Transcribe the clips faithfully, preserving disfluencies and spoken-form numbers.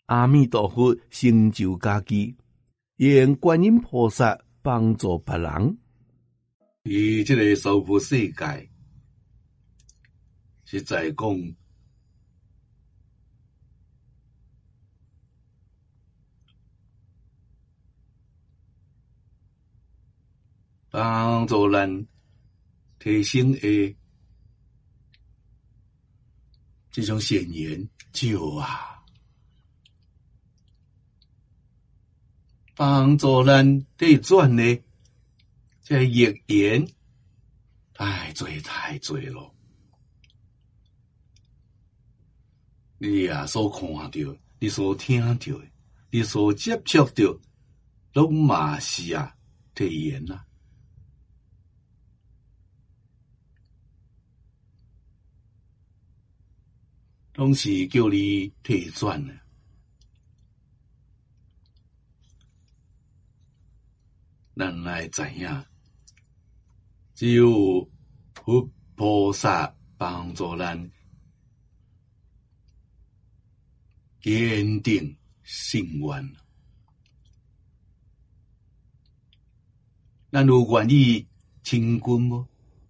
阿弥陀佛成就家己，愿观音菩萨帮助别人。 伫这个娑婆世界，实在讲，帮助咱提升的这种善缘少啊，帮助咱对转的这逆缘太多太多了。你啊所看到，你所听到的，你所接触到，拢嘛是啊体验啊。拢是叫你退转的。咱来知影，只有佛菩萨帮助咱坚定信愿。咱有愿意亲近无？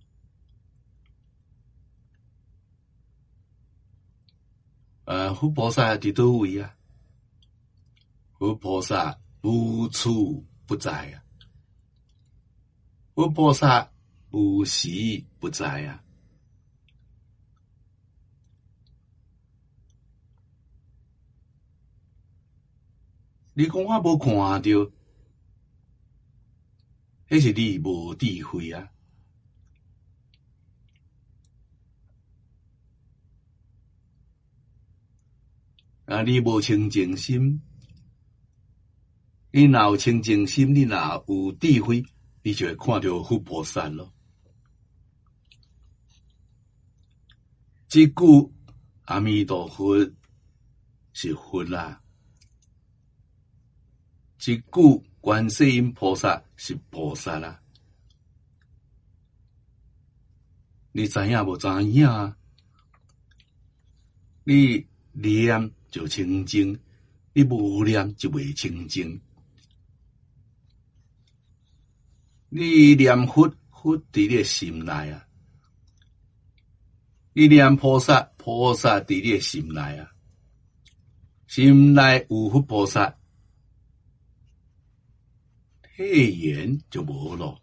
呃，佛菩萨伫倒位啊？佛菩萨无处不在啊！佛菩萨无时不在啊！你讲我无看到，迄是你无智慧啊！啊，你无清净心，你若有清净心，你若有智慧，你就会看到佛菩萨咯。即句阿弥陀佛是佛啦，即句观世音菩萨是菩萨啦。你知影无知影啊？你念就清净，你无念就袂清净。你念佛，佛伫你心内啊；你念菩萨，菩萨伫你心内啊。心内有佛菩萨，体缘就无咯。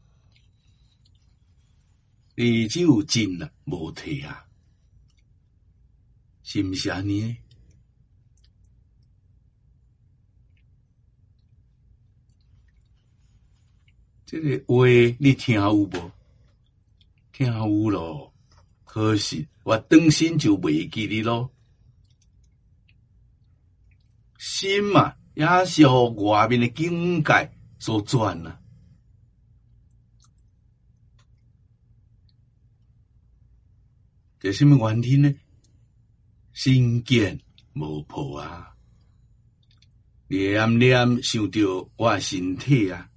你只有进啊，无退啊，是毋是安尼？这个话你听有无？听有咯，可是我当心就袂记你咯。心嘛，也是互外面的境界所转啊。这什么原因呢？心见无破啊，念念想到我身体啊。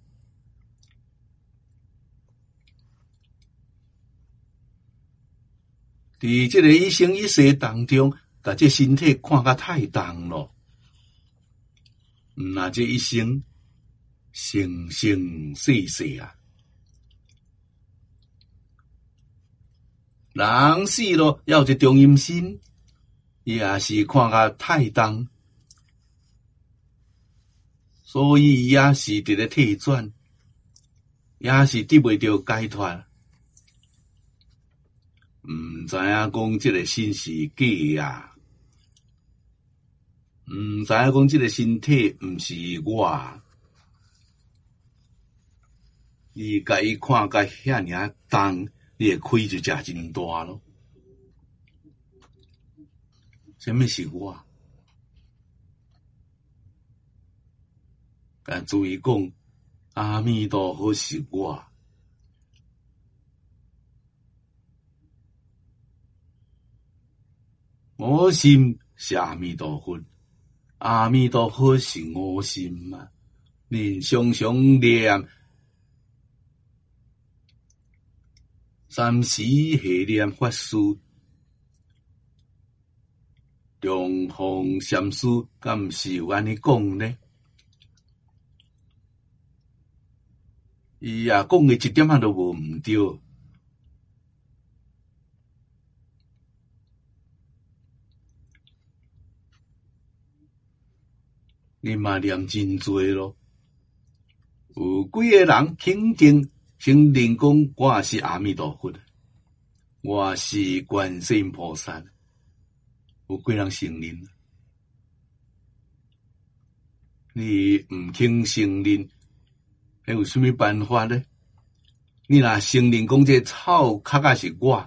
伫这个一生一世当中，把这身体看甲太重咯。那这一生生生世世啊，人死咯，要一中阴身，也是看甲太重，所以也是伫咧退转，也是得袂到解脱。毋知影讲这个身是假啊，毋知影讲这个身体毋是我，你甲伊看甲遐尔重，你的亏就食真大咯。什么是我？但注意讲，阿弥陀佛是我。我心是阿弥陀佛，阿弥陀佛是我心嘛。恁常常念，三时系念法师， 中峰禅师敢毋是有安尼讲呢？伊也讲诶一点仔都无毋对。你嘛念真多咯，有几个人肯定承认讲我是阿弥陀佛，我是观世音菩萨，有几人承认？你毋肯承认，还有什么办法呢？你若承认讲这草确确是我，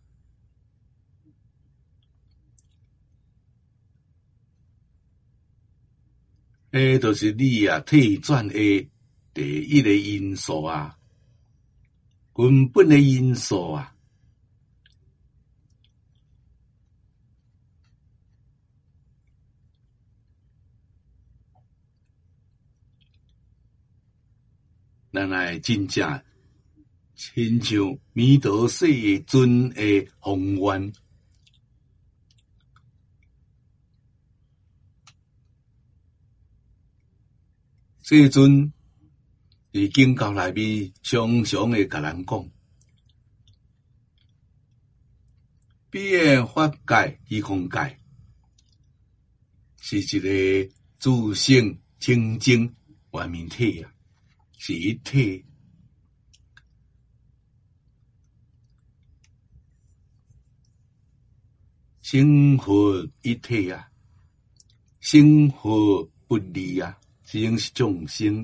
诶，就是你啊退转的第一个因素啊，根本的因素啊。咱来真正亲像弥陀世尊的宏愿，世尊伫经教内面常常的甲咱讲，彼个法界、虚空界是一个自性清净圆明体啊，是一体。生活一体啊，生活不离啊，生是众生，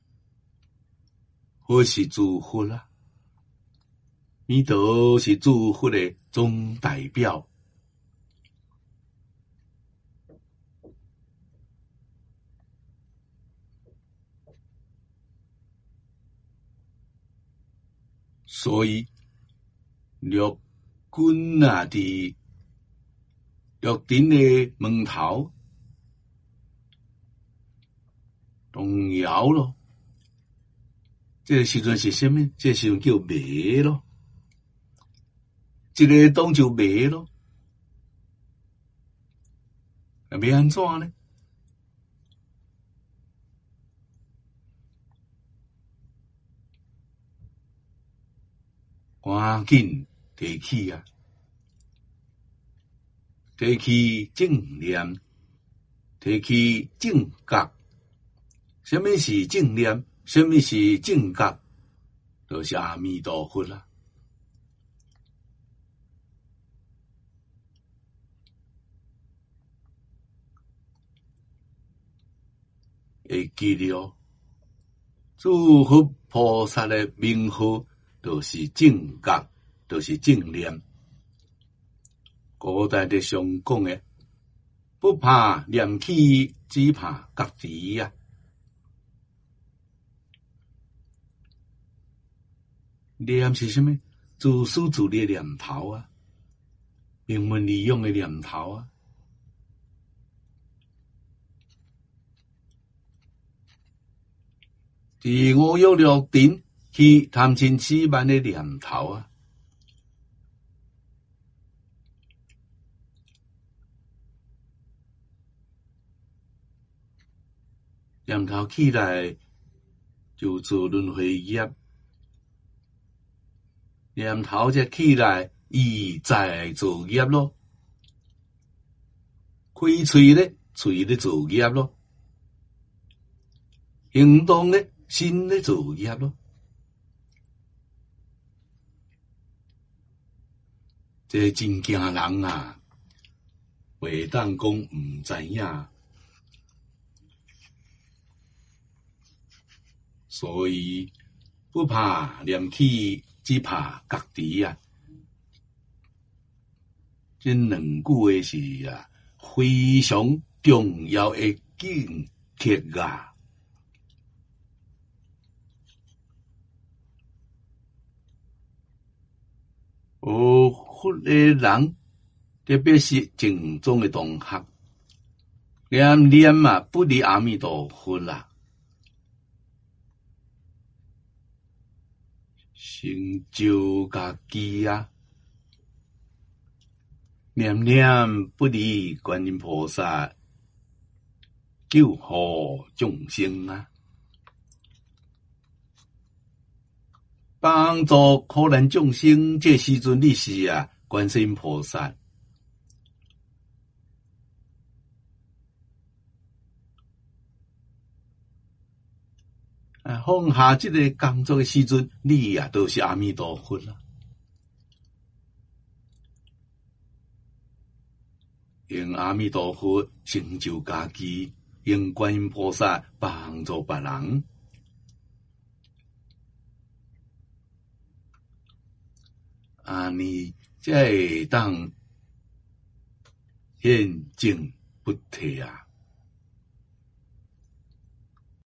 佛是诸佛啦，弥陀是诸佛的总代表。所以，六军啊，伫玉殿的门头动摇咯。这个时阵是什么？这个时阵叫迷咯，一个当就迷咯，要安怎呢？赶紧提起啊！提起正念，提起正觉。什么是正念？什么是正觉？就是阿弥陀佛啦。会记了，诸佛菩萨的名号就是正觉，就是正念。古代的常讲的，不怕念起，只怕觉迟啊。念是什么？自私自利的念头啊，名闻利养的念头啊。伫五欲六尘去贪嗔痴慢的念头啊。念头起来就做轮回业，念头才起来，意在做业咯。开嘴咧，嘴咧做业咯；行动咧，心咧做业咯。这真惊人啊！袂当讲毋知影。所以不怕念起，只怕觉迟啊！这两句话是啊，非常重要的警惕啊！学佛的人，特别是正宗的同学，念念嘛不离阿弥陀佛啦。成就家己啊！ 念念不离观音菩萨，救护众生啊！帮助苦难众生，这时阵你是啊，观世音菩萨。啊，放下这个工作的时阵，你啊都是阿弥陀佛啦。用阿弥陀佛成就家己，用观音菩萨帮助别人。啊，你才会当现证不退啊！